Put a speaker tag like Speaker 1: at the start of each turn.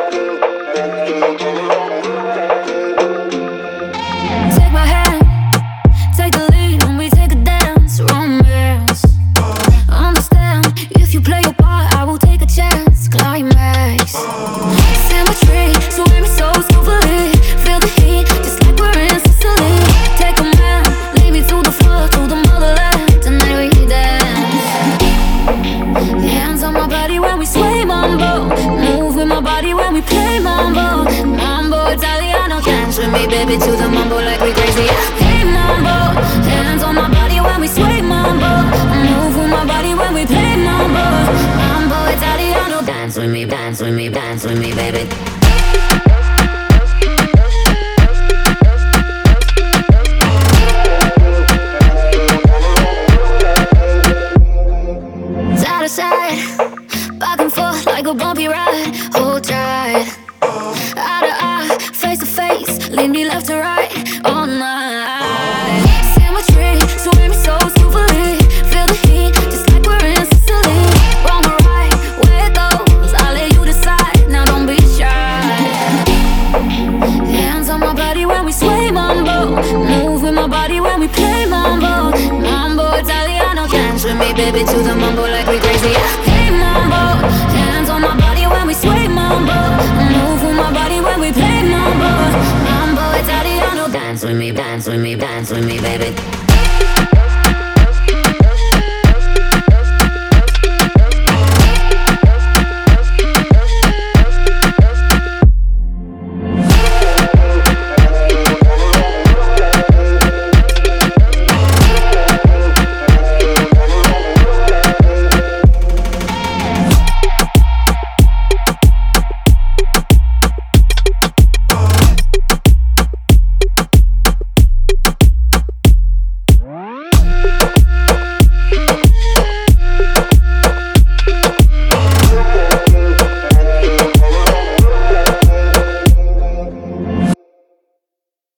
Speaker 1: Take my hand, take the lead when we take a dance. Romance. Understand, if you play your part, I will take a chance. Climax. Symmetry, swim me so smoothly. Feel the heat, just like we're in Sicily. Take a man, lead me to the floor, to the motherland. Tonight we dance. Hands on my body when we sway mambo. Move with my body when we play mambo. Mambo Italiano, dance with me, baby, to the mambo like we crazy. Hey mambo, hands on my body when we sway mambo. Move with my body when we play mambo. Mambo Italiano, dance with me, dance with me, dance with me, baby. Side to side, back and forth like a bumpy ride. Hold tight, eye to eye, face to face, lead me left to right all night. Symmetry, swim me so smoothly. Feel the heat, just like we're in Sicily. Wrong or right, where it goes, I'll let you decide. Now don't be shy. Hands on my body when we sway mambo. Move with my body when we play mambo. Mambo Italiano, dance with me, baby, to the mambo like we crazy. Hey mambo, hands on my body when we sway mambo. Move with my body when we play mambo. Mambo Italiano, dance with me, dance with me, dance with me, baby.